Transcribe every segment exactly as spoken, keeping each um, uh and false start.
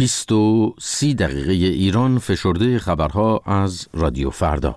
بیست و سی دقیقه ایران، فشرده خبرها از رادیو فردا.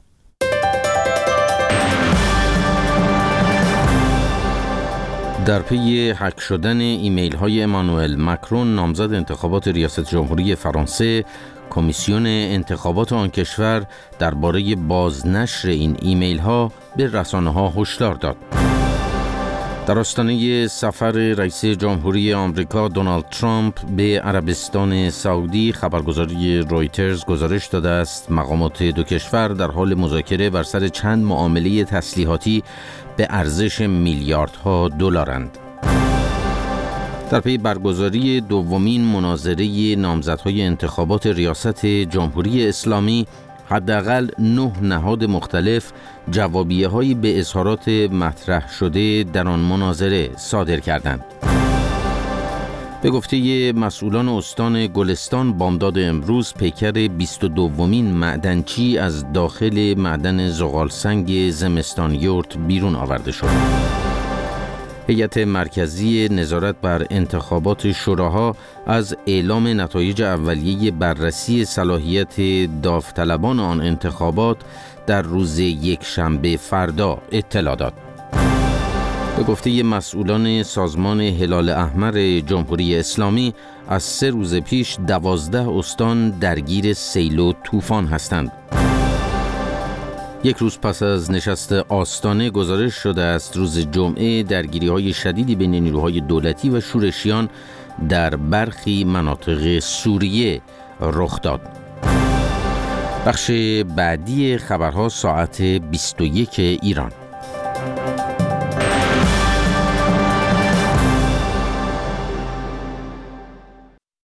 در پی هک شدن ایمیل های امانوئل مکرون نامزد انتخابات ریاست جمهوری فرانسه، کمیسیون انتخابات آن کشور درباره بازنشر این ایمیل ها به رسانه ها هشدار داد. در آستانه سفر رئیس جمهوری آمریکا دونالد ترامپ به عربستان سعودی، خبرگزاری رویترز گزارش داده است مقامات دو کشور در حال مذاکره بر سر چند معامله تسلیحاتی به ارزش میلیاردها دلارند. در پی برگزاری دومین مناظره نامزدهای انتخابات ریاست جمهوری اسلامی، حداقل نه نهاد مختلف جوابیه‌هایی به اظهارات مطرح شده در آن مناظره صادر کردند. به گفته مسئولان استان گلستان، بامداد امروز پیکر بیست و دومین معدنچی از داخل معدن زغالسنگ زمستان یورت بیرون آورده شد. هیئت مرکزی نظارت بر انتخابات شوراها از اعلام نتایج اولیه بررسی صلاحیت داوطلبان آن انتخابات در روز یکشنبه فردا اطلاع داد. به گفته مسئولان سازمان هلال احمر جمهوری اسلامی، از سه روز پیش دوازده استان درگیر سیل و طوفان هستند. یک روز پس از نشست آستانه گزارش شده است روز جمعه درگیری‌های شدیدی بین نیروهای دولتی و شورشیان در برخی مناطق سوریه رخ داد. بخش بعدی خبرها ساعت بیست و یک ایران.